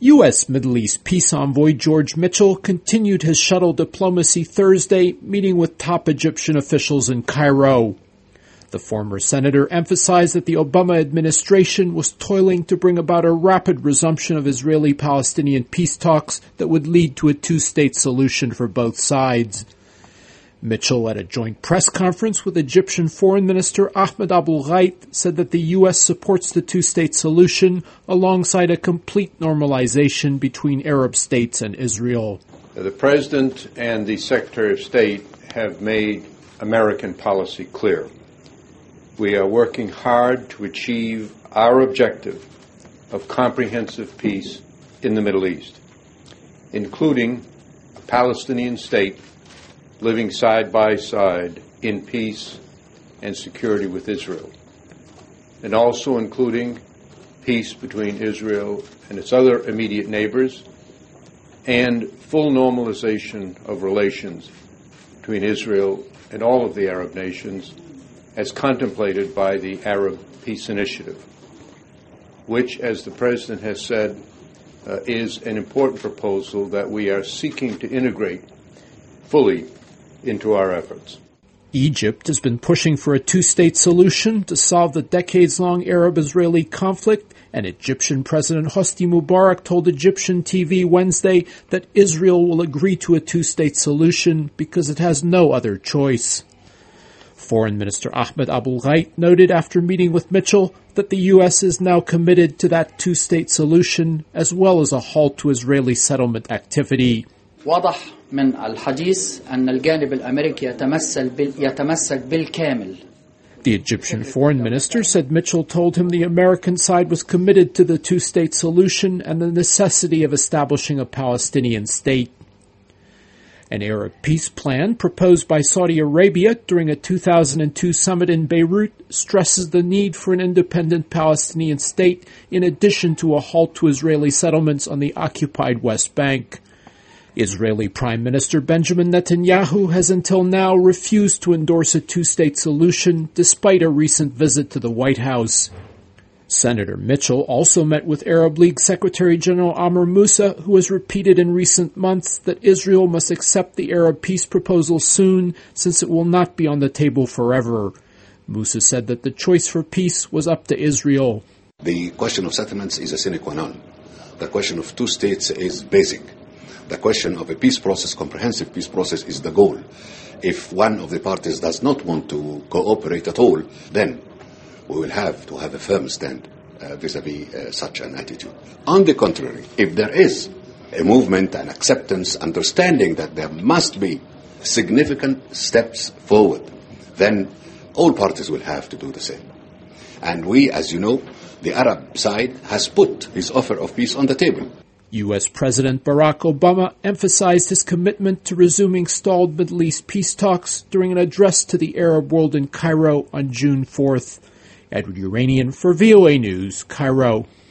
U.S. Middle East peace envoy George Mitchell continued his shuttle diplomacy Thursday, meeting with top Egyptian officials in Cairo. The former senator emphasized that the Obama administration was toiling to bring about a rapid resumption of Israeli-Palestinian peace talks that would lead to a two-state solution for both sides. Mitchell, at a joint press conference with Egyptian Foreign Minister Ahmed Abul-Gheit, said that the U.S. supports the two-state solution alongside a complete normalization between Arab states and Israel. The President and the Secretary of State have made American policy clear. We are working hard to achieve our objective of comprehensive peace in the Middle East, including a Palestinian state living side by side in peace and security with Israel, and also including peace between Israel and its other immediate neighbors, and full normalization of relations between Israel and all of the Arab nations as contemplated by the Arab Peace Initiative, which, as the President has said, is an important proposal that we are seeking to integrate fully into our efforts. Egypt has been pushing for a two-state solution to solve the decades-long Arab-Israeli conflict, and Egyptian President Hosni Mubarak told Egyptian TV Wednesday that Israel will agree to a two-state solution because it has no other choice. Foreign Minister Ahmed Abul-Gheit noted after meeting with Mitchell that the U.S. is now committed to that two-state solution as well as a halt to Israeli settlement activity. واضح من الحديث أن الجانب الأمريكي يتمسك بالكامل. The Egyptian foreign minister said Mitchell told him the American side was committed to the two-state solution and the necessity of establishing a Palestinian state. An Arab peace plan proposed by Saudi Arabia during a 2002 summit in Beirut stresses the need for an independent Palestinian state in addition to a halt to Israeli settlements on the occupied West Bank. Israeli Prime Minister Benjamin Netanyahu has until now refused to endorse a two-state solution despite a recent visit to the White House. Senator Mitchell also met with Arab League Secretary General Amr Moussa, who has repeated in recent months that Israel must accept the Arab peace proposal soon, since it will not be on the table forever. Moussa said that the choice for peace was up to Israel. The question of settlements is a sine qua non. The question of two states is basic. The question of a peace process, comprehensive peace process, is the goal. If one of the parties does not want to cooperate at all, then we will have to have a firm stand vis-à-vis such an attitude. On the contrary, if there is a movement and acceptance, understanding that there must be significant steps forward, then all parties will have to do the same. And we, as you know, the Arab side has put his offer of peace on the table. U.S. President Barack Obama emphasized his commitment to resuming stalled Middle East peace talks during an address to the Arab world in Cairo on June 4th. Edward Uranian for VOA News, Cairo.